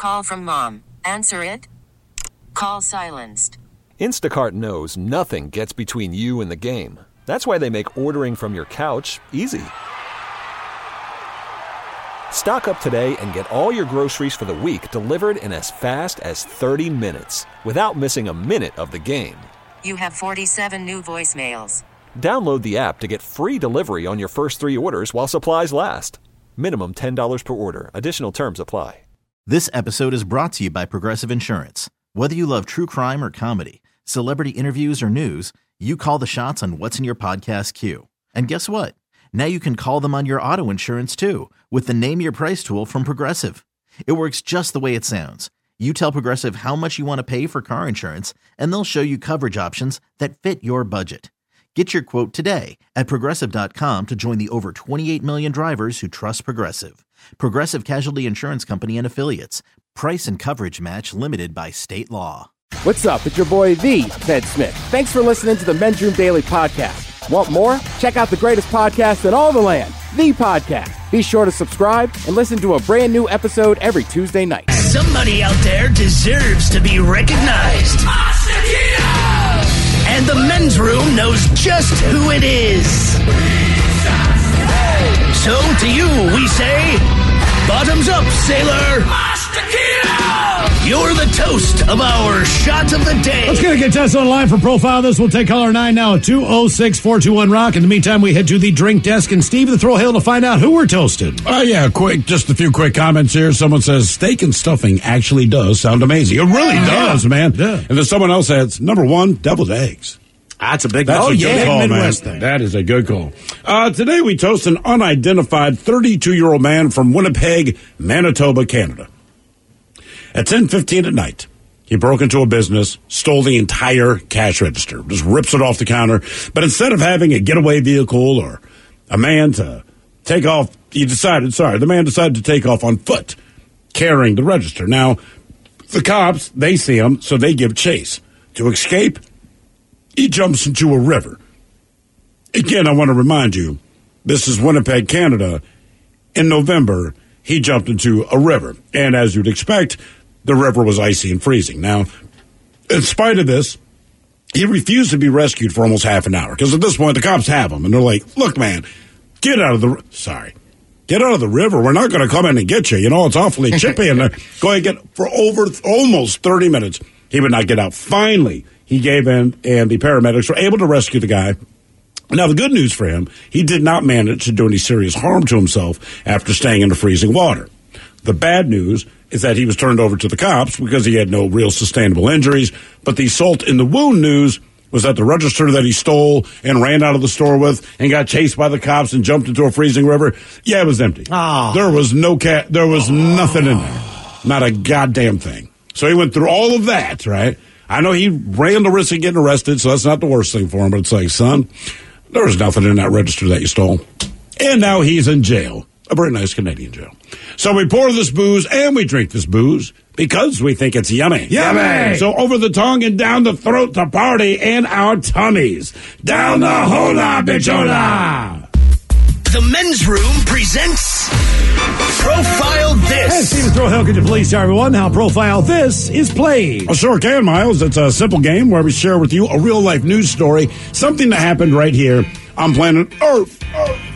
call from mom. Answer it. Call silenced. Instacart knows nothing gets between you and the game. That's why they make ordering from your couch easy. Stock up today and get all your groceries for the week delivered in as fast as 30 minutes without missing a minute of the game. You have 47 new voicemails. Download the app to get free delivery on your first 3 orders while supplies last. Minimum $10 per order. Additional terms apply. This episode is brought to you by Progressive Insurance. Whether you love true crime or comedy, celebrity interviews or news, you call the shots on what's in your podcast queue. And guess what? Now you can call them on your auto insurance too with the Name Your Price tool from Progressive. It works just the way it sounds. You tell Progressive how much you want to pay for car insurance, and they'll show you coverage options that fit your budget. Get your quote today at Progressive.com to join the over 28 million drivers who trust Progressive. Progressive Casualty Insurance Company and Affiliates. Price and coverage match limited by state law. What's up? It's your boy, The Ted Smith. Thanks for listening to the Men's Room Daily Podcast. Want more? Check out the greatest podcast in all the land, The Podcast. Be sure to subscribe and listen to a brand new episode every Tuesday night. Somebody out there deserves to be recognized. And the Men's Room knows just who it is. So to you we say, bottoms up, sailor. You're the toast of our shot of the day. Let's get Tess on the line for Profile This. We'll take caller 9 now at 206-421-ROCK. In the meantime, we head to the drink desk and Steve in the Thrill Hill to find out who we're toasting. Just a few quick comments here. Someone says steak and stuffing actually does sound amazing. It really does, man. Yeah. And then someone else adds, number 1, deviled eggs. That's a big call, Midwest man. Thing. That is a good call. Today we toast an unidentified 32-year-old man from Winnipeg, Manitoba, Canada. At 10:15 at night, he broke into a business, stole the entire cash register, just rips it off the counter. But instead of having a getaway vehicle or a man to take off, the man decided to take off on foot, carrying the register. Now, the cops, they see him, so they give chase. To escape, he jumps into a river. Again, I want to remind you, this is Winnipeg, Canada. In November, he jumped into a river. And as you'd expect, the river was icy and freezing. Now, in spite of this, he refused to be rescued for almost half an hour. Because at this point, the cops have him. And they're like, look, man, get out of the river. We're not going to come in and get you. You know, it's awfully chippy. And go ahead and get for over almost 30 minutes. He would not get out. Finally, he gave in, and the paramedics were able to rescue the guy. Now, the good news for him, he did not manage to do any serious harm to himself after staying in the freezing water. The bad news is that he was turned over to the cops because he had no real sustainable injuries. But the salt in the wound news was that the register that he stole and ran out of the store with and got chased by the cops and jumped into a freezing river, it was empty. There was there was nothing in there. Not a goddamn thing. So he went through all of that, right? I know he ran the risk of getting arrested, so that's not the worst thing for him. But it's like, son, there was nothing in that register that you stole. And now he's in jail. A very nice Canadian jail. So we pour this booze and we drink this booze because we think it's yummy. Yummy! So over the tongue and down the throat to party in our tummies. Down the hola, bichola! The Men's Room presents Profile This. Hey, Steve Thrill Hill, could you please tell everyone how Profile This is played? Well, sure can, Miles. It's a simple game where we share with you a real-life news story, something that happened right here on planet Earth.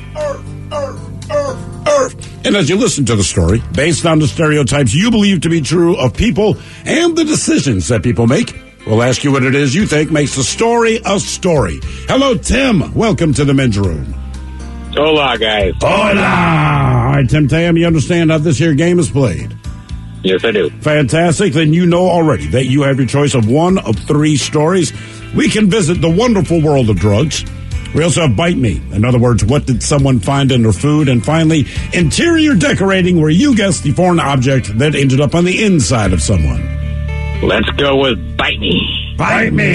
And as you listen to the story, based on the stereotypes you believe to be true of people and the decisions that people make, we'll ask you what it is you think makes the story a story. Hello, Tim. Welcome to the Men's Room. Hola, guys. Hola. All right, Tim Tam, you understand how this here game is played? Yes, I do. Fantastic. Then you know already that you have your choice of one of 3 stories. We can visit the wonderful world of drugs. We also have Bite Me. In other words, what did someone find in their food? And finally, interior decorating, where you guess the foreign object that ended up on the inside of someone. Let's go with Bite Me. Bite Me.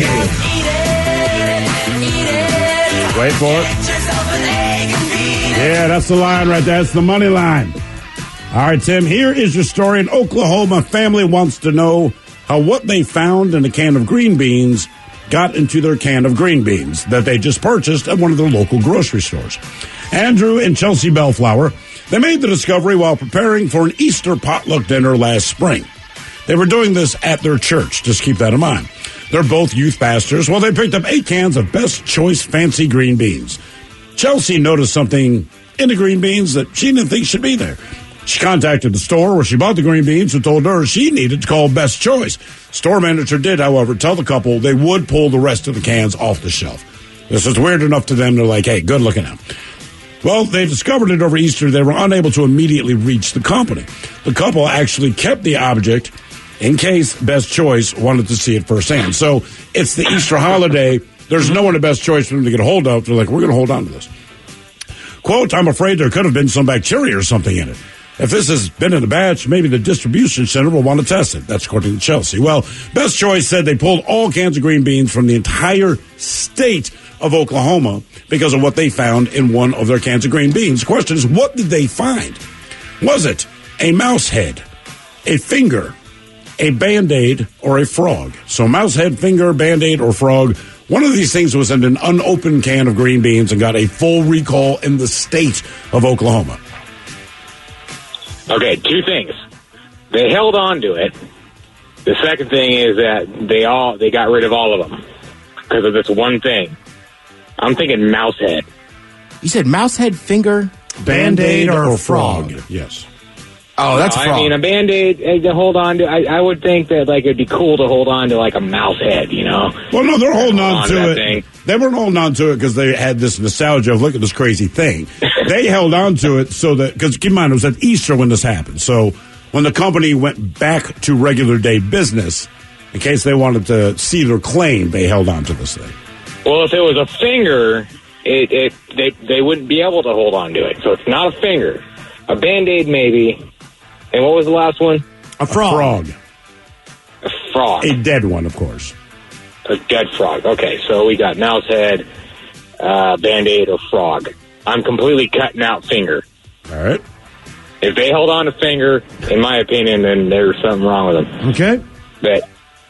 Wait for it. Yeah, that's the line right there. That's the money line. All right, Tim, here is your story. An Oklahoma family wants to know how what they found in a can of green beans got into their can of green beans that they just purchased at one of their local grocery stores. Andrew and Chelsea Bellflower, they made the discovery while preparing for an Easter potluck dinner last spring. They were doing this at their church. Just keep that in mind. They're both youth pastors. Well, they picked up 8 cans of Best Choice fancy green beans. Chelsea noticed something in the green beans that she didn't think should be there. She contacted the store where she bought the green beans, who told her she needed to call Best Choice. Store manager did, however, tell the couple they would pull the rest of the cans off the shelf. This is weird enough to them. They're like, hey, good looking out. Well, they discovered it over Easter. They were unable to immediately reach the company. The couple actually kept the object in case Best Choice wanted to see it firsthand. So it's the Easter holiday. There's no one at Best Choice for them to get a hold of. They're like, we're going to hold on to this. Quote, I'm afraid there could have been some bacteria or something in it. If this has been in a batch, maybe the distribution center will want to test it. That's according to Chelsea. Well, Best Choice said they pulled all cans of green beans from the entire state of Oklahoma because of what they found in one of their cans of green beans. The question is, what did they find? Was it a mouse head, a finger, a Band-Aid, or a frog? So mouse head, finger, Band-Aid, or frog. One of these things was in an unopened can of green beans and got a full recall in the state of Oklahoma. Okay, 2 things. They held on to it. The second thing is that they got rid of all of them because of this one thing. I'm thinking mouse head. You said mouse head, finger, Band-Aid, or frog? Yes. Oh, that's frog. I mean, a Band-Aid to hold on to. I would think that it'd be cool to hold on to like a mouse head, Well, no, they're holding on to it. Thing. They weren't holding on to it because they had this nostalgia of, look at this crazy thing. They held on to it so that, because keep in mind, it was at Easter when this happened. So when the company went back to regular day business, in case they wanted to see their claim, they held on to this thing. Well, if it was a finger, they wouldn't be able to hold on to it. So it's not a finger. A Band-Aid maybe. And what was the last one? A frog. A frog. A dead one, of course. A dead frog. Okay, so we got mouse head, Band-Aid, or frog. I'm completely cutting out finger. All right. If they hold on to finger, in my opinion, then there's something wrong with them. Okay. But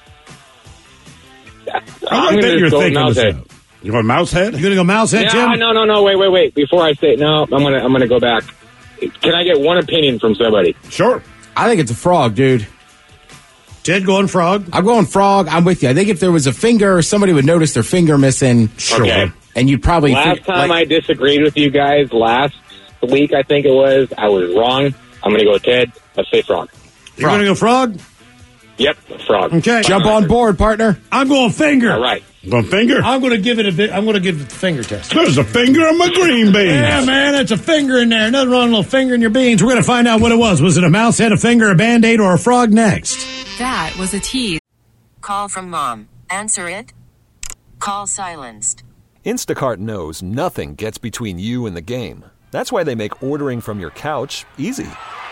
I like that you're thinking this out. You want mouse head? You going to go mouse head, Tim? No. Wait. Before I say no, I'm gonna go back. Can I get one opinion from somebody? Sure. I think it's a frog, dude. Ted going frog? I'm going frog. I'm with you. I think if there was a finger, somebody would notice their finger missing. Sure. Okay. And you'd probably... Last time I disagreed with you guys, last week I think it was, I was wrong. I'm going to go with Ted. Let's say frog. You're going to go frog? Yep, frog. Okay. Jump on board, partner. I'm going finger. All right. Going finger? I'm going to give it a bit. I'm going to give it the finger test. There's a finger in my green beans. Yeah, man, it's a finger in there. Nothing wrong with a little finger in your beans. We're going to find out what it was. Was it a mouse head, a finger, a Band-Aid, or a frog next? That was a tease. Call from mom. Answer it. Call silenced. Instacart knows nothing gets between you and the game. That's why they make ordering from your couch easy.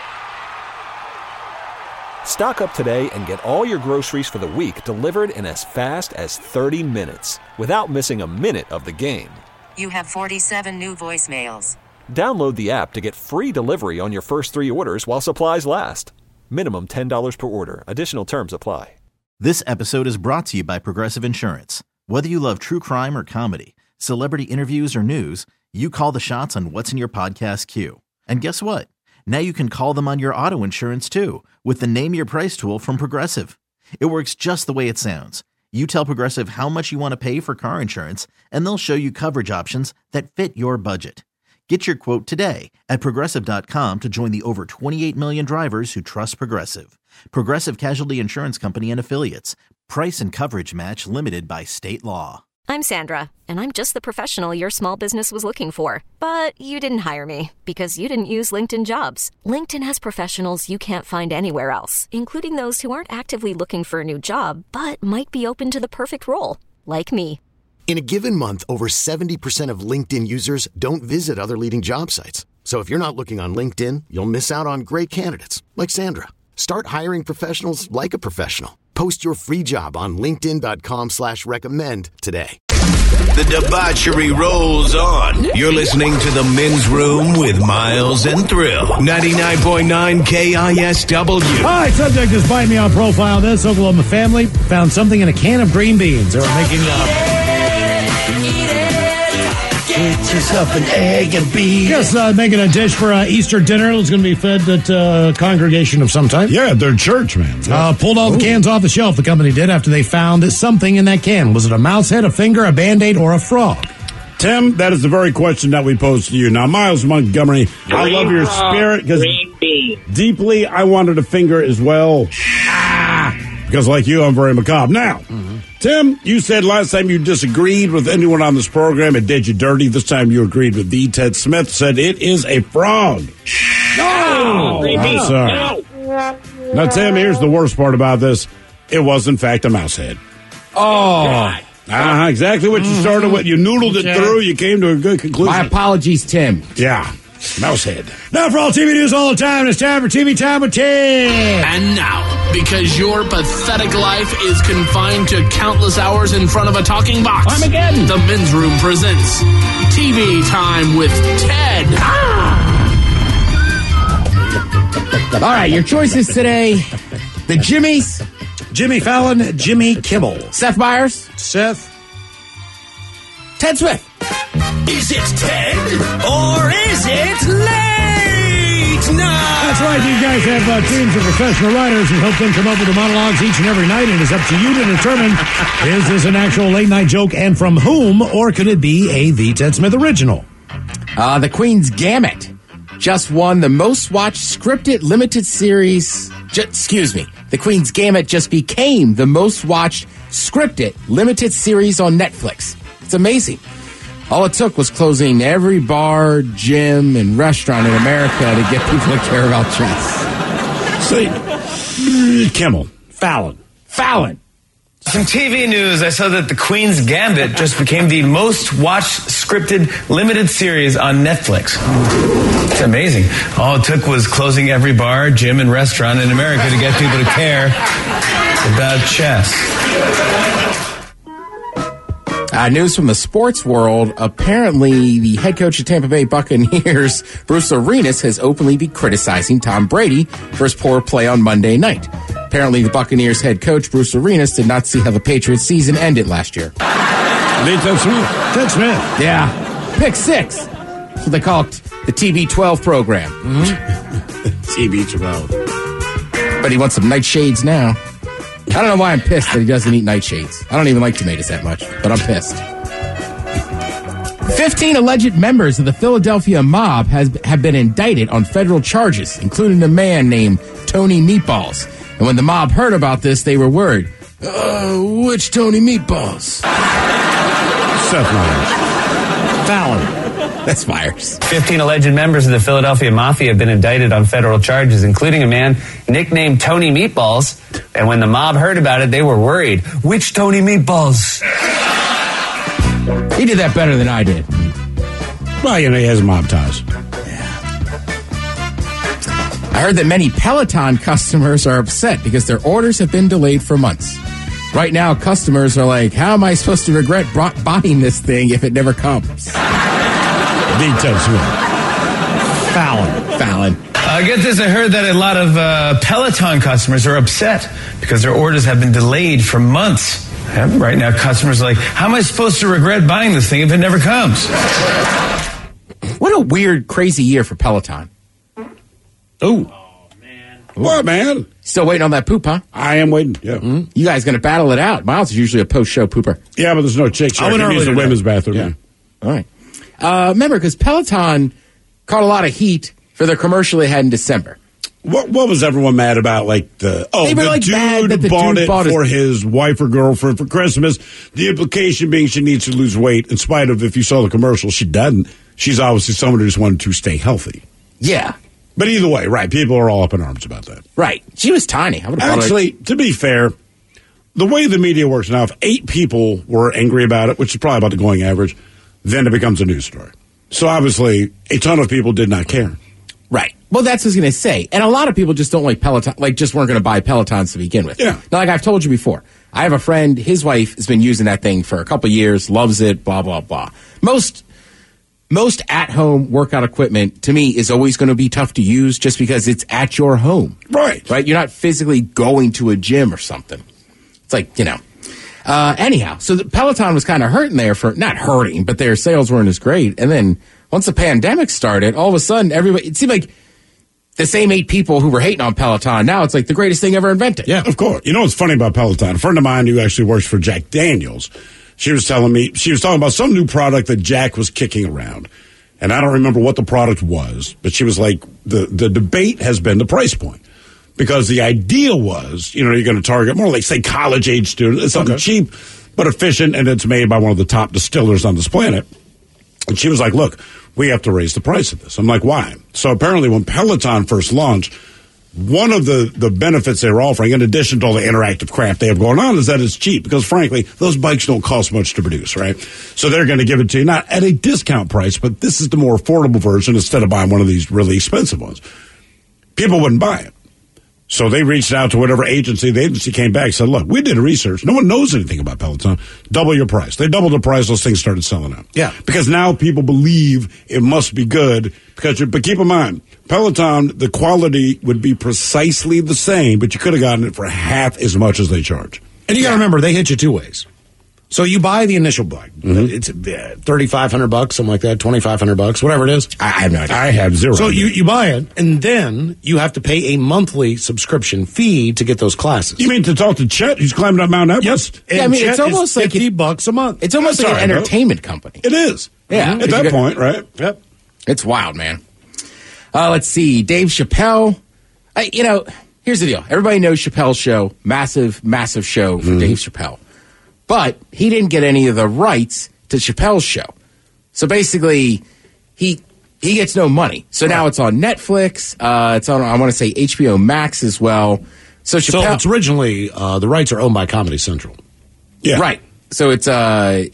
Stock up today and get all your groceries for the week delivered in as fast as 30 minutes without missing a minute of the game. You have 47 new voicemails. Download the app to get free delivery on your first 3 orders while supplies last. Minimum $10 per order. Additional terms apply. This episode is brought to you by Progressive Insurance. Whether you love true crime or comedy, celebrity interviews or news, you call the shots on what's in your podcast queue. And guess what? Now you can call them on your auto insurance too with the Name Your Price tool from Progressive. It works just the way it sounds. You tell Progressive how much you want to pay for car insurance, and they'll show you coverage options that fit your budget. Get your quote today at Progressive.com to join the over 28 million drivers who trust Progressive. Progressive Casualty Insurance Company and Affiliates. Price and coverage match limited by state law. I'm Sandra, and I'm just the professional your small business was looking for. But you didn't hire me because you didn't use LinkedIn Jobs. LinkedIn has professionals you can't find anywhere else, including those who aren't actively looking for a new job, but might be open to the perfect role, like me. In a given month, over 70% of LinkedIn users don't visit other leading job sites. So if you're not looking on LinkedIn, you'll miss out on great candidates like Sandra. Start hiring professionals like a professional. Post your free job on linkedin.com/recommend today. The debauchery rolls on. You're listening to The Men's Room with Miles and Thrill. 99.9 KISW. All right, subject is biting me on profile. This Oklahoma family found something in a can of green beans. They were making Get yourself an egg and beef. Yes, making a dish for Easter dinner. It's going to be fed at a congregation of some type. Yeah, their church, man. Pulled all the cans off the shelf, the company did, after they found something in that can. Was it a mouse head, a finger, a Band-Aid, or a frog? Tim, that is the very question that we posed to you. Now, Miles Montgomery, I love your spirit because deeply I wanted a finger as well. Because like you, I'm very macabre. Now, Tim, you said last time you disagreed with anyone on this program. It did you dirty. This time you agreed with the Ted Smith, said it is a frog. No! I'm sorry. Now, Tim, here's the worst part about this. It was, in fact, a mouse head. Oh. Exactly what you started with. You noodled it through. You came to a good conclusion. My apologies, Tim. Yeah. Mouse head. Now for all TV news all the time, it's time for TV Time with Tim. And now, because your pathetic life is confined to countless hours in front of a talking box, Armageddon. The Men's Room presents TV Time with Ted. All right, your choices today. The Jimmys. Jimmy Fallon, Jimmy Kimmel. Seth Meyers. Seth. Ted Smith. Is it Ted or is it late night? That's right, these guys have teams of professional writers who help them come up with the monologues each and every night, and it's up to you to determine, is this an actual late-night joke, and from whom, or could it be a The Ted Smith original? The Queen's Gambit just won the most-watched scripted limited series. The Queen's Gambit just became the most-watched scripted limited series on Netflix. It's amazing. All it took was closing every bar, gym, and restaurant in America to get people to care about chess. See, Kimmel. Fallon. Some TV news. I saw that The Queen's Gambit just became the most watched scripted limited series on Netflix. It's amazing. All it took was closing every bar, gym, and restaurant in America to get people to care about chess. News from the sports world. Apparently, the head coach of Tampa Bay Buccaneers, Bruce Arenas, has openly been criticizing Tom Brady for his poor play on Monday night. Apparently, the Buccaneers head coach, Bruce Arenas, did not see how the Patriots season ended last year. Ted Smith. Yeah. Pick six. That's what they call it, the TB12 program. TB12. But he wants some nightshades now. I don't know why I'm pissed that he doesn't eat nightshades. I don't even like tomatoes that much, but I'm pissed. 15 alleged members of the Philadelphia mob have been indicted on federal charges, including a man named Tony Meatballs. And when the mob heard about this, they were worried. Which Tony Meatballs? Seth Meyers. Fallon. That's Myers. 15 alleged members of the Philadelphia Mafia have been indicted on federal charges, including a man nicknamed Tony Meatballs. And when the mob heard about it, they were worried. Which Tony Meatballs? He did that better than I did. Well, he has mob ties. I heard that many Peloton customers are upset because their orders have been delayed for months. Right now, customers are like, how am I supposed to regret buying this thing if it never comes? Ted Smith. Fallon. Get this, I heard that a lot of Peloton customers are upset because their orders have been delayed for months. Right now, customers are like, how am I supposed to regret buying this thing if it never comes? What a weird, crazy year for Peloton. Oh, man. What, man? Still waiting on that poop, huh? I am waiting, yeah. Mm-hmm. You guys going to battle it out. Miles is usually a post-show pooper. Yeah, but there's no chick. I went use the women's bathroom. Yeah. All right. Remember, because Peloton caught a lot of heat for their commercial they had in December. What was everyone mad about? Like the dude bought it for his wife or girlfriend for Christmas. The implication being she needs to lose weight, in spite of, if you saw the commercial, she doesn't. She's obviously someone who just wanted to stay healthy. Yeah. But either way, right, people are all up in arms about that. Right. She was tiny. Actually, to be fair, the way the media works now, if 8 people were angry about it, which is probably about the going average, then it becomes a news story. So obviously, a ton of people did not care. Right. Well, that's what I was going to say. And a lot of people just don't like Peloton, just weren't going to buy Pelotons to begin with. Yeah. Now, like I've told you before, I have a friend, his wife has been using that thing for a couple years, loves it, blah, blah, blah. Most at-home workout equipment, to me, is always going to be tough to use just because it's at your home. Right. Right? You're not physically going to a gym or something. It's like, Anyhow, so the Peloton was kind of hurting there not hurting, but their sales weren't as great. And then once the pandemic started, all of a sudden, it seemed like the same 8 people who were hating on Peloton, now it's like the greatest thing ever invented. Yeah, of course. You know what's funny about Peloton? A friend of mine who actually works for Jack Daniels, she was talking about some new product that Jack was kicking around. And I don't remember what the product was, but she was like, the debate has been the price point. Because the idea was, you're going to target more like, say, college-age students. It's something cheap but efficient, and it's made by one of the top distillers on this planet. And she was like, look, we have to raise the price of this. I'm like, why? So apparently when Peloton first launched, one of the benefits they were offering, in addition to all the interactive crap they have going on, is that it's cheap. Because, frankly, those bikes don't cost much to produce, right? So they're going to give it to you, not at a discount price, but this is the more affordable version instead of buying one of these really expensive ones. People wouldn't buy it. So they reached out to whatever agency. The agency came back and said, look, we did research. No one knows anything about Peloton. Double your price. They doubled the price. Those things started selling out. Yeah. Because now people believe it must be good. But keep in mind, Peloton, the quality would be precisely the same, but you could have gotten it for half as much as they charge. And you got to remember, they hit you 2 ways. So you buy the initial bike. Mm-hmm. It's $3,500, something like that, $2,500, whatever it is. I have no idea. I have zero. So you buy it, and then you have to pay a monthly subscription fee to get those classes. You mean to talk to Chet, who's climbing up Mount Everest? Yes. Yeah, I mean, it's almost like $50 a month. It's almost like an entertainment company. It is. Yeah. At that point, right? Yep. It's wild, man. Let's see. Dave Chappelle. Here's the deal. Everybody knows Chappelle's show. Massive, massive show for Dave Chappelle. But he didn't get any of the rights to Chappelle's show. So basically, he gets no money. So now it's on Netflix. It's on, I want to say, HBO Max as well. So Chappelle... So it's originally, the rights are owned by Comedy Central. Yeah. Right. So it's, right.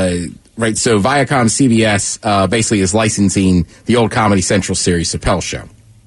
So Viacom CBS basically is licensing the old Comedy Central series, Chappelle Show.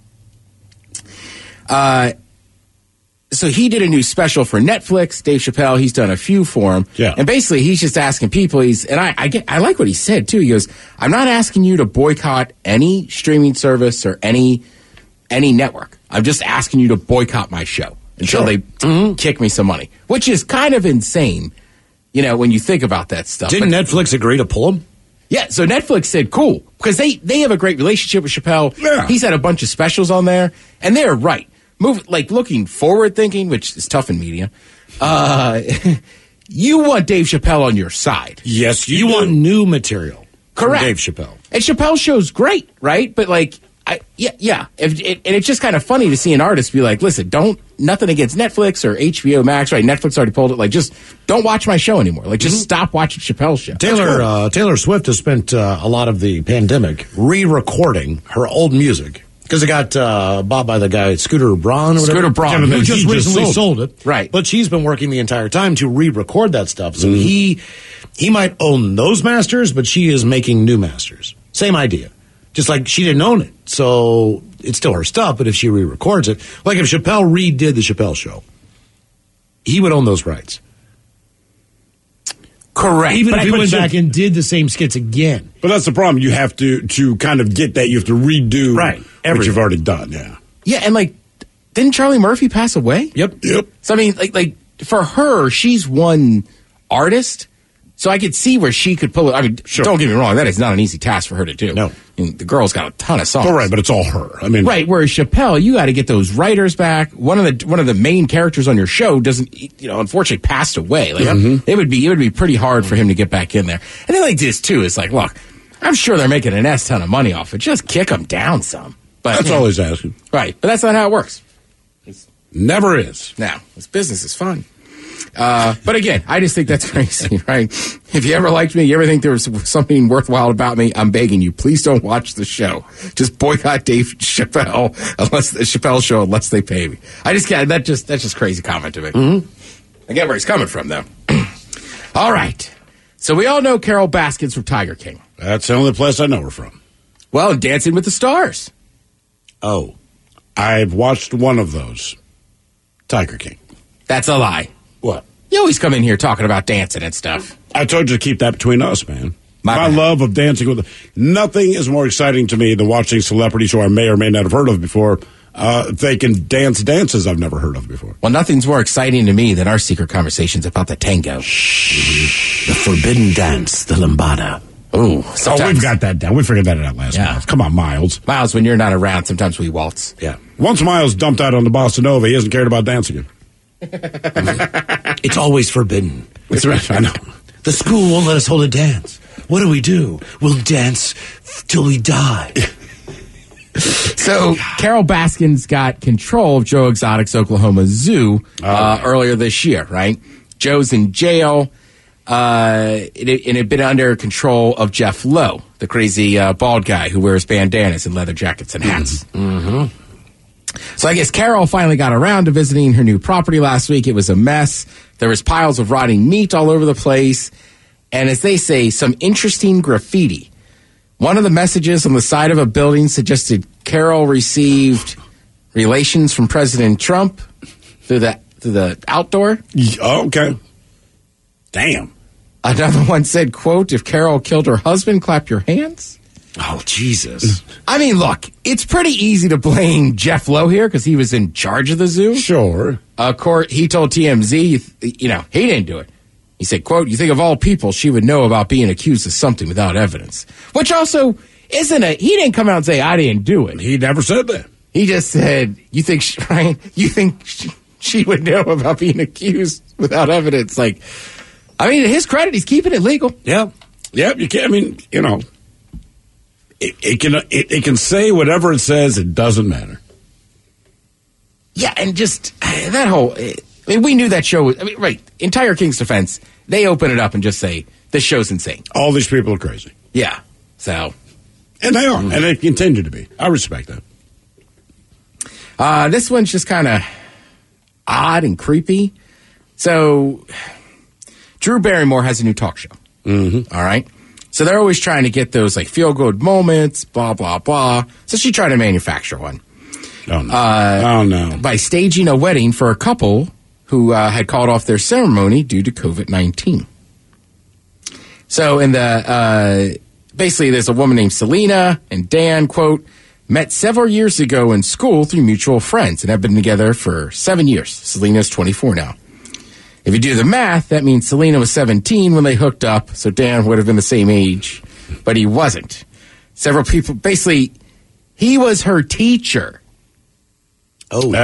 So he did a new special for Netflix, Dave Chappelle. He's done a few for him. Yeah. And basically, he's just asking people, I like what he said, too. He goes, I'm not asking you to boycott any streaming service or any network. I'm just asking you to boycott my show until they kick me some money, which is kind of insane, when you think about that stuff. Didn't Netflix agree to pull him? Yeah, so Netflix said, cool, because they have a great relationship with Chappelle. Yeah. He's had a bunch of specials on there, and they're right. Looking forward thinking, which is tough in media, you want Dave Chappelle on your side. Yes, you want new material. Correct. From Dave Chappelle. And Chappelle's show's great, right? But and it's just kind of funny to see an artist be like, listen, nothing against Netflix or HBO Max, right? Netflix already pulled it. Just don't watch my show anymore. Just stop watching Chappelle's show. Taylor Swift has spent a lot of the pandemic re-recording her old music. Because it got bought by the guy, Scooter Braun. Scooter Braun. Who just recently sold it. Right. But she's been working the entire time to re-record that stuff. So he might own those masters, but she is making new masters. Same idea. Just like she didn't own it. So it's still her stuff, but if she re-records it, like if Chappelle redid the Chappelle Show, he would own those rights. Correct. Even if he went back and did the same skits again. But that's the problem. You have to kind of get that. You have to redo what you've already done. Yeah. Yeah, and didn't Charlie Murphy pass away? Yep. So I mean, for her, she's one artist, so I could see where she could pull it. I mean, Don't get me wrong, that is not an easy task for her to do. No. I mean, the girl's got a ton of songs. All right, but it's all her. I mean, right. Whereas Chappelle, you got to get those writers back. One of the main characters on your show doesn't, unfortunately passed away. It would be pretty hard for him to get back in there. And then this too is look, I'm sure they're making an S ton of money off it. Just kick them down some. But that's all he's asking. Right, but that's not how it works. Never is. Now, this business is fun. But again, I just think that's crazy, right? If you ever liked me, you ever think there was something worthwhile about me, I'm begging you, please don't watch the show. Just boycott Dave Chappelle unless they pay me. I just can't. That's just crazy comment to me. Mm-hmm. I get where he's coming from, though. All right. So we all know Carol Baskins from Tiger King. That's the only place I know her from. Well, Dancing with the Stars. Oh, I've watched one of those. Tiger King. That's a lie. What? You always come in here talking about dancing and stuff. I told you to keep that between us, man. My bad. love of dancing with... Nothing is more exciting to me than watching celebrities who I may or may not have heard of before they can dance dances I've never heard of before. Well, nothing's more exciting to me than our secret conversations about the tango. The forbidden dance, the lambada. Oh, we've got that down. We figured that out last month. Come on, Miles. Miles, when you're not around, sometimes we waltz. Yeah. Once Miles dumped out on the Bossa Nova, he hasn't cared about dancing again. It's always forbidden. That's right. I know. The school won't let us hold a dance. What do? We'll dance till we die. So Carol Baskins got control of Joe Exotic's Oklahoma Zoo earlier this year, right? Joe's in jail. It had been under control of Jeff Lowe, the crazy bald guy who wears bandanas and leather jackets and hats. Mm-hmm. So I guess Carol finally got around to visiting her new property last week. It was a mess. There was piles of rotting meat all over the place. And as they say, some interesting graffiti. One of the messages on the side of a building suggested Carol received relations from President Trump through the outdoor. Oh, okay. Damn. Another one said, quote, if Carol killed her husband, clap your hands. Oh, Jesus. I mean, look, it's pretty easy to blame Jeff Lowe here because he was in charge of the zoo. Sure. He told TMZ, he didn't do it. He said, quote, you think of all people, she would know about being accused of something without evidence. Which also isn't he didn't come out and say, I didn't do it. He never said that. He just said, you think she would know about being accused without evidence? Like, I mean, to his credit, he's keeping it legal. Yep, you can't, I mean, it can say whatever it says, it doesn't matter. Yeah, and just that whole, we knew that show, right, in Tiger King's defense, they open it up and just say, this show's insane. All these people are crazy. Yeah, so. And they are, and they continue to be. I respect that. This one's just kind of odd and creepy. So, Drew Barrymore has a new talk show. Mm-hmm. All right? So they're always trying to get those, feel-good moments, blah, blah, blah. So she tried to manufacture one. Oh, no. By staging a wedding for a couple who had called off their ceremony due to COVID-19. So basically there's a woman named Selena and Dan, quote, met several years ago in school through mutual friends and have been together for 7 years. Selena's 24 now. If you do the math, that means Selena was 17 when they hooked up, so Dan would have been the same age, but he wasn't. Several people, basically, he was her teacher. Oh,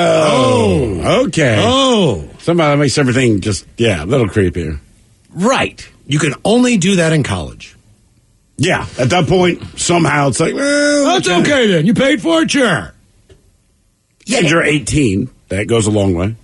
okay. Oh. Somehow that makes everything just, a little creepier. Right. You can only do that in college. Yeah, at that point, somehow it's like, well, that's okay then. You paid for it, sure. Yeah, and you're 18. That goes a long way.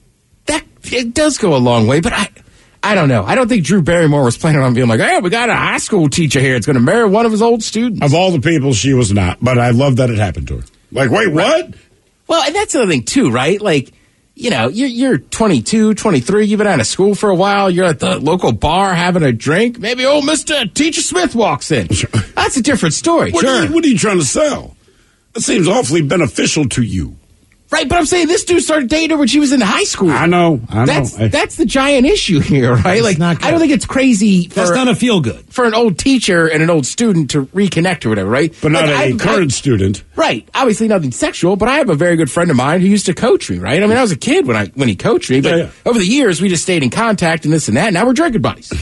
It does go a long way, but I don't know. I don't think Drew Barrymore was planning on being like, hey, we got a high school teacher here. It's going to marry one of his old students. Of all the people, she was not, but I love that it happened to her. Like, wait, what? Well, and that's the other thing, too, right? Like, you're 22, 23, you've been out of school for a while, you're at the local bar having a drink, maybe old Mr. Teacher Smith walks in. That's a different story. What are you trying to sell? That seems awfully beneficial to you. Right, but I'm saying this dude started dating her when she was in high school. I know. That's the giant issue here, right? Like, I don't think it's crazy. That's not a feel good for an old teacher and an old student to reconnect or whatever, right? But not a current student, right? Obviously, nothing sexual. But I have a very good friend of mine who used to coach me, right? I mean, I was a kid when he coached me, but over the years we just stayed in contact and this and that. And now we're drinking buddies.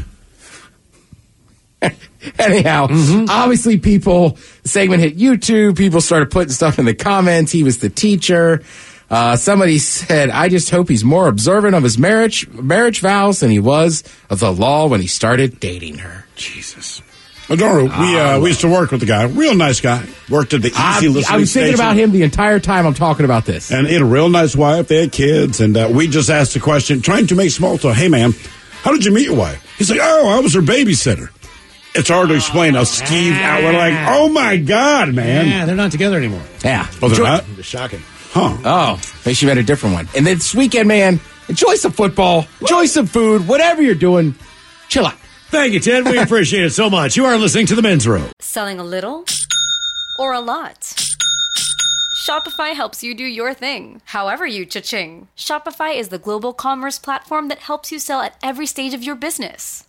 Anyhow, obviously the segment hit YouTube. People started putting stuff in the comments. He was the teacher. Somebody said, I just hope he's more observant of his marriage vows than he was of the law when he started dating her. Jesus. Adoro, we used to work with the guy. Real nice guy. Worked at the Easy Listening I was thinking about him the entire time I'm talking about this. And he had a real nice wife. They had kids. And we just asked the question, trying to make small talk. Hey, man, how did you meet your wife? He's like, I was her babysitter. It's hard to explain how skeeved out. We're like, oh, my God, man. Yeah, they're not together anymore. Yeah. Oh, they're not? It's shocking. Huh. Oh, maybe she met a different one. And this weekend, man, enjoy some football, enjoy some food, whatever you're doing, chill out. Thank you, Ted. We appreciate it so much. You are listening to The Men's Room. Selling a little or a lot? Shopify helps you do your thing, however you cha-ching. Shopify is the global commerce platform that helps you sell at every stage of your business.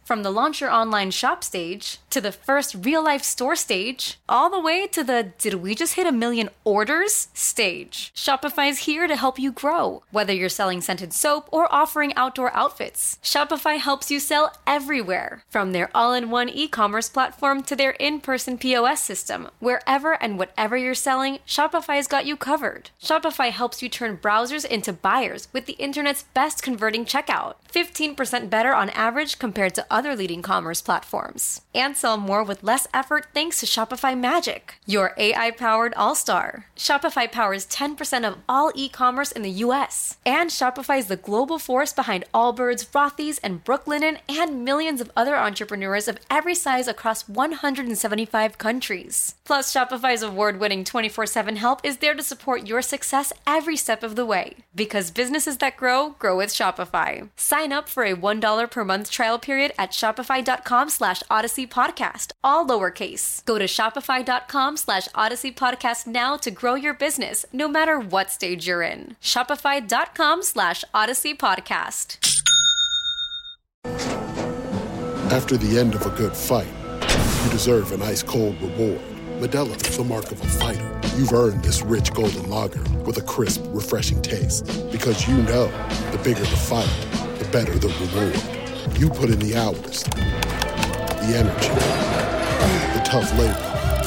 From the launch your online shop stage, to the first real-life store stage, all the way to the did we just hit 1 million orders stage. Shopify's here to help you grow. Whether you're selling scented soap or offering outdoor outfits, Shopify helps you sell everywhere. From their all-in-one e-commerce platform to their in-person POS system, wherever and whatever you're selling, Shopify's got you covered. Shopify helps you turn browsers into buyers with the internet's best converting checkout. 15% better on average compared to other leading commerce platforms. And sell more with less effort thanks to Shopify Magic, your AI-powered all-star. Shopify powers 10% of all e-commerce in the U.S. And Shopify is the global force behind Allbirds, Rothy's, and Brooklinen, and millions of other entrepreneurs of every size across 175 countries. Plus, Shopify's award-winning 24/7 help is there to support your success every step of the way. Because businesses that grow with Shopify. Sign up for a $1 per month trial period at shopify.com/Odyssey Podcast, all lowercase. Go to shopify.com/Odyssey Podcast now to grow your business, no matter what stage you're in. Shopify.com/Odyssey Podcast. After the end of a good fight, you deserve an ice-cold reward. Modelo is the mark of a fighter. You've earned this rich golden lager with a crisp, refreshing taste. Because you know, the bigger the fight, the better the reward. You put in the hours, the energy, the tough labor.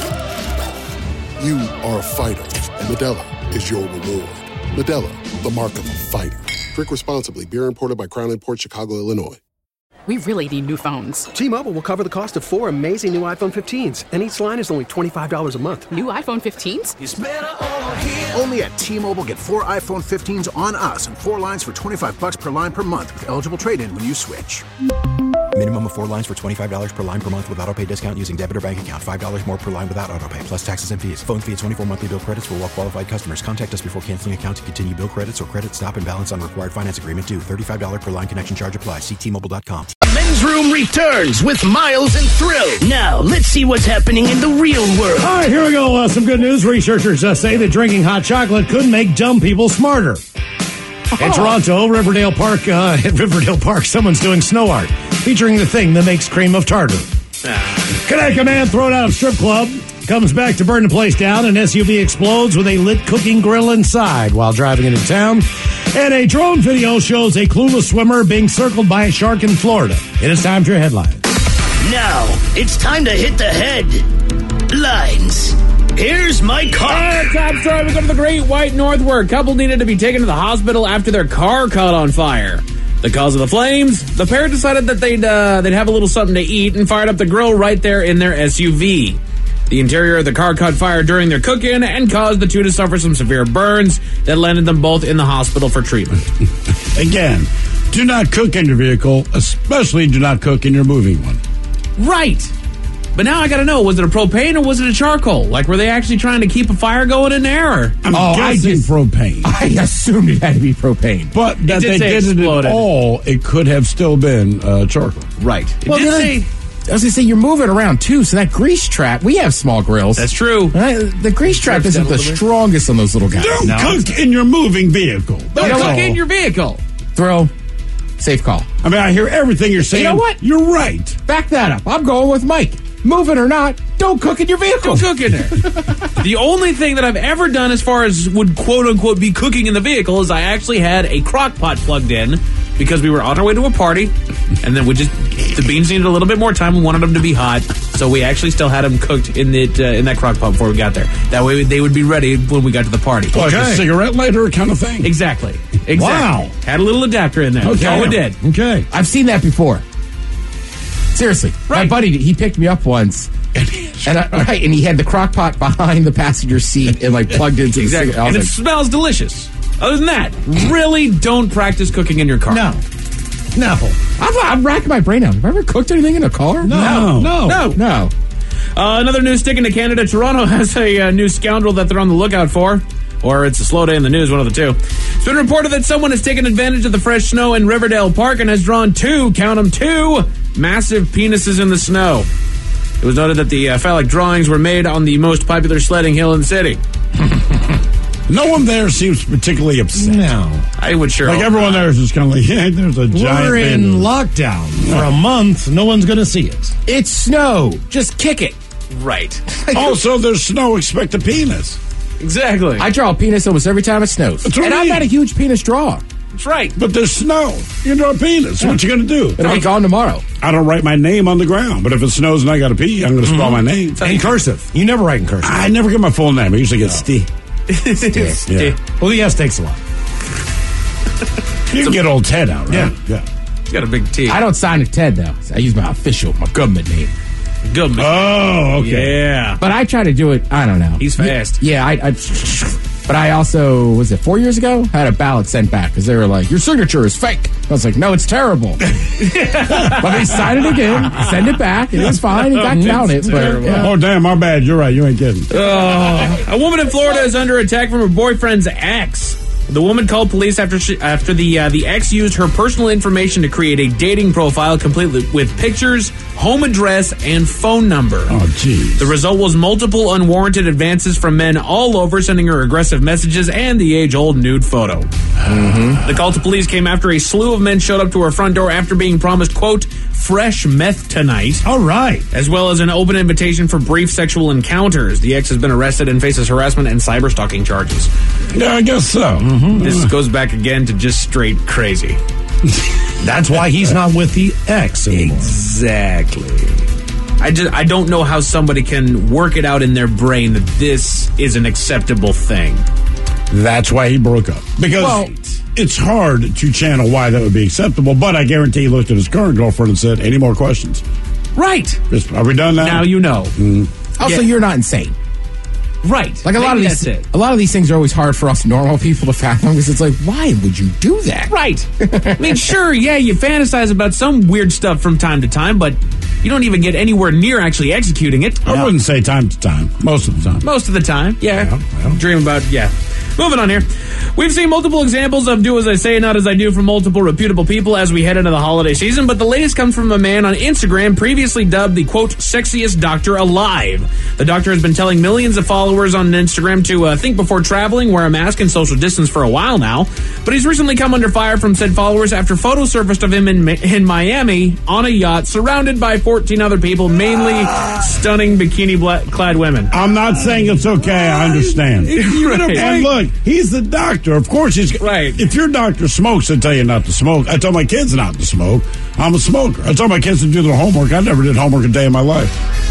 You are a fighter, and Modelo is your reward. Modelo, the mark of a fighter. Drink responsibly. Beer imported by Crown Imports, Chicago, Illinois. We really need new phones. T-Mobile will cover the cost of 4 amazing new iPhone 15s, and each line is only $25 a month. New iPhone 15s? It's better over here. Only at T-Mobile, get 4 iPhone 15s on us and 4 lines for $25 per line per month with eligible trade-in when you switch. Minimum of 4 lines for $25 per line per month with autopay discount using debit or bank account. $5 more per line without autopay, plus taxes and fees. Phone fee at 24 monthly bill credits for well-qualified customers. Contact us before canceling account to continue bill credits or credit stop and balance on required finance agreement due. $35 per line connection charge applies. See T-Mobile.com. Men's Room returns with Miles and Thrill. Now, let's see what's happening in the real world. All right, here we go. Some good news. Researchers say that drinking hot chocolate could make dumb people smarter. In Toronto, Riverdale Park, someone's doing snow art featuring the thing that makes cream of tartar. Connecticut man thrown out of strip club comes back to burn the place down. An SUV explodes with a lit cooking grill inside while driving into town. And a drone video shows a clueless swimmer being circled by a shark in Florida. It is time for your headlines. Now, it's time to hit the headlines. Here's my car. Top story. We go to the Great White North, where a couple needed to be taken to the hospital after their car caught on fire. The cause of the flames? The pair decided that they'd have a little something to eat and fired up the grill right there in their SUV. The interior of the car caught fire during their cook-in and caused the two to suffer some severe burns that landed them both in the hospital for treatment. Again, do not cook in your vehicle, especially do not cook in your moving one. Right. But now I gotta know, was it a propane or was it a charcoal? Like, were they actually trying to keep a fire going in there? Or? I did propane. I assumed it had to be propane. But that they did it at all, it could have still been charcoal. Right. Well, I was going to say, you're moving around, too, so that grease trap, we have small grills. That's true. The grease trap isn't the strongest on those little guys. Don't cook in your moving vehicle. Don't cook in your vehicle. Throw. Safe call. I mean, I hear everything you're saying. You know what? You're right. Back that up. I'm going with Mike. Moving or not, don't cook in your vehicle. Don't cook in there. The only thing that I've ever done as far as would quote-unquote be cooking in the vehicle is I actually had a crock pot plugged in because we were on our way to a party, and then the beans needed a little bit more time. We wanted them to be hot, so we actually still had them cooked in that crock pot before we got there. That way they would be ready when we got to the party. Like a cigarette lighter kind of thing? Exactly. Wow. Had a little adapter in there. Okay. That's all we did. Okay. I've seen that before. Seriously. Right. My buddy, he picked me up once. And he had the crock pot behind the passenger seat and plugged into the cigarette. And it smells delicious. Other than that, really don't practice cooking in your car. No. I'm racking my brain out. Have I ever cooked anything in a car? No. Another news sticking to Canada. Toronto has a new scoundrel that they're on the lookout for. Or it's a slow day in the news, one of the two. It's been reported that someone has taken advantage of the fresh snow in Riverdale Park and has drawn two massive penises in the snow. It was noted that the phallic drawings were made on the most popular sledding hill in the city. No one there seems particularly upset. No. I would sure. Like everyone there is just kind of like, yeah, there's a giant We're in band. lockdown for a month. No one's going to see it. It's snow. Just kick it. Right. Also, there's snow. Expect a penis. Exactly. I draw a penis almost every time it snows. That's what And I I'm mean. not a huge penis drawer. That's right. But there's snow. You draw a penis. So what you going to do? It'll be gone tomorrow. I don't write my name on the ground. But if it snows and I got to pee, I'm going to spell my name. In cursive. You never write in cursive. I never get my full name. I usually get Steve. Yeah. Well, the S takes a lot. You can get old Ted out, right? Yeah. He's got a big T. I don't sign it Ted, though. I use my government name. Good. Oh, okay. Yeah. But I try to do it, I don't know. He's fast. Yeah, but I also, was it 4 years ago? Had a ballot sent back because they were like, your signature is fake. I was like, no, it's terrible. Let me sign it again, send it back. It was fine. It got counted. But, yeah. Oh, damn, my bad. You're right. You ain't kidding. A woman in Florida is under attack from her boyfriend's ex. The woman called police after the ex used her personal information to create a dating profile complete with pictures, home address, and phone number. Oh, geez. The result was multiple unwarranted advances from men all over, sending her aggressive messages and the age-old nude photo. The call to police came after a slew of men showed up to her front door after being promised, quote, fresh meth tonight. All right. As well as an open invitation for brief sexual encounters. The ex has been arrested and faces harassment and cyber-stalking charges. Yeah, I guess so. This goes back again to just straight crazy. That's why he's not with the ex anymore. Exactly. I don't know how somebody can work it out in their brain that this is an acceptable thing. That's why he broke up. Because it's hard to channel why that would be acceptable, but I guarantee he looked at his current girlfriend and said, any more questions? Right. Are we done now? Now you know. Also, you're not insane. Right. Like a lot of these things are always hard for us normal people to fathom because it's like, why would you do that? Right. I mean, sure, yeah, you fantasize about some weird stuff from time to time, but you don't even get anywhere near actually executing it. I wouldn't say time to time. Most of the time. Most of the time, yeah. Dream about, Moving on here. We've seen multiple examples of do as I say, not as I do from multiple reputable people as we head into the holiday season, but the latest comes from a man on Instagram previously dubbed the, quote, sexiest doctor alive. The doctor has been telling millions of followers on Instagram to think before traveling, wear a mask, and social distance for a while now, but he's recently come under fire from said followers after photos surfaced of him in Miami on a yacht surrounded by 14 other people, mainly stunning bikini-clad women. I'm not saying it's okay. I understand. Right. And look, he's the doctor. Of course he's... Right. If your doctor smokes, I tell you not to smoke. I tell my kids not to smoke. I'm a smoker. I tell my kids to do their homework. I never did homework a day in my life.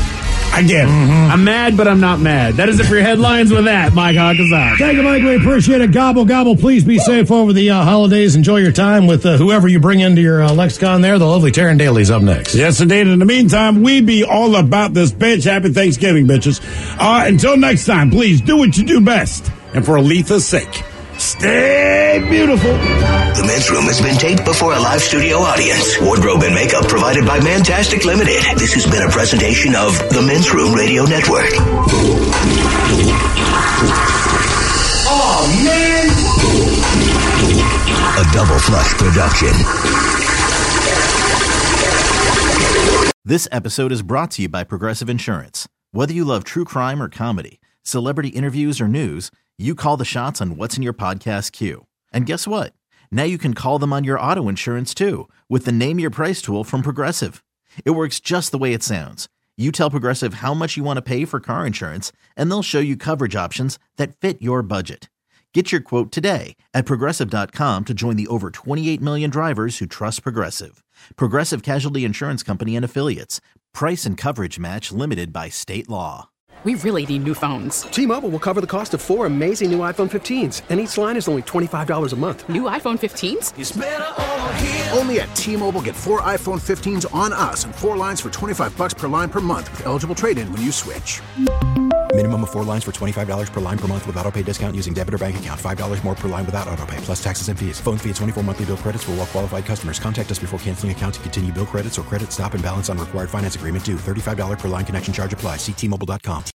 I get it. I'm mad, but I'm not mad. That is it for your headlines with that, Mike Hakazak. Thank you, Mike. We appreciate it. Gobble, gobble. Please be safe over the holidays. Enjoy your time with whoever you bring into your lexicon there. The lovely Taryn Daly's up next. Yes, indeed. In the meantime, we be all about this, bitch. Happy Thanksgiving, bitches. Until next time, please do what you do best. And for Aletha's sake, stay beautiful. The Men's Room has been taped before a live studio audience. Wardrobe and makeup provided by Mantastic Limited. This has been a presentation of the Men's Room Radio Network. Oh, man! A Double Flush production. This episode is brought to you by Progressive Insurance. Whether you love true crime or comedy, celebrity interviews or news, you call the shots on what's in your podcast queue. And guess what? Now you can call them on your auto insurance too with the Name Your Price tool from Progressive. It works just the way it sounds. You tell Progressive how much you want to pay for car insurance, and they'll show you coverage options that fit your budget. Get your quote today at Progressive.com to join the over 28 million drivers who trust Progressive. Progressive Casualty Insurance Company and Affiliates. Price and coverage match limited by state law. We really need new phones. T-Mobile will cover the cost of 4 amazing new iPhone 15s, and each line is only $25 a month. New iPhone 15s? It's better over here. Only at T-Mobile, get 4 iPhone 15s on us and 4 lines for $25 per line per month with eligible trade-in when you switch. Minimum of 4 lines for $25 per line per month with autopay discount using debit or bank account. $5 more per line without autopay, plus taxes and fees. Phone fee at 24 monthly bill credits for well-qualified customers. Contact us before canceling account to continue bill credits or credit stop and balance on required finance agreement due. $35 per line connection charge applies. See T-Mobile.com.